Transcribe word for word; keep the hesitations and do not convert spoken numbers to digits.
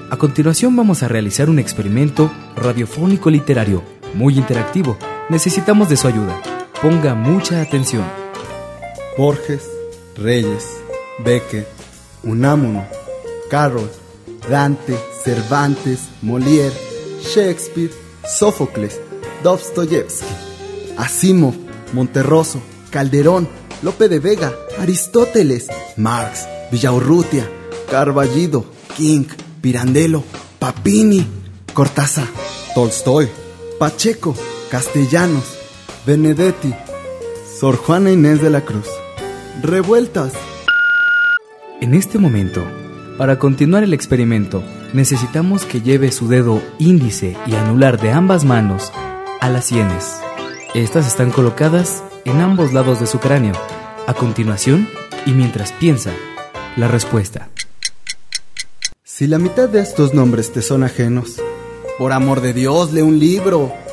A continuación vamos a realizar un experimento radiofónico literario muy interactivo. Necesitamos de su ayuda. Ponga mucha atención. Borges, Reyes, Becker, Unamuno, Carroll, Dante, Cervantes, Molière, Shakespeare, Sófocles, Dostoyevsky, Asimov, Monterroso, Calderón, Lope de Vega, Aristóteles, Marx, Villaurrutia, Carballido, King, Pirandello, Papini, Cortázar, Tolstoy, Pacheco, Castellanos, Benedetti, Sor Juana Inés de la Cruz. Revueltas. En este momento, para continuar el experimento, necesitamos que lleve su dedo índice y anular de ambas manos a las sienes. Estas están colocadas en ambos lados de su cráneo. A continuación, y mientras piensa, la respuesta. Si la mitad de estos nombres te son ajenos, por amor de Dios, lee un libro.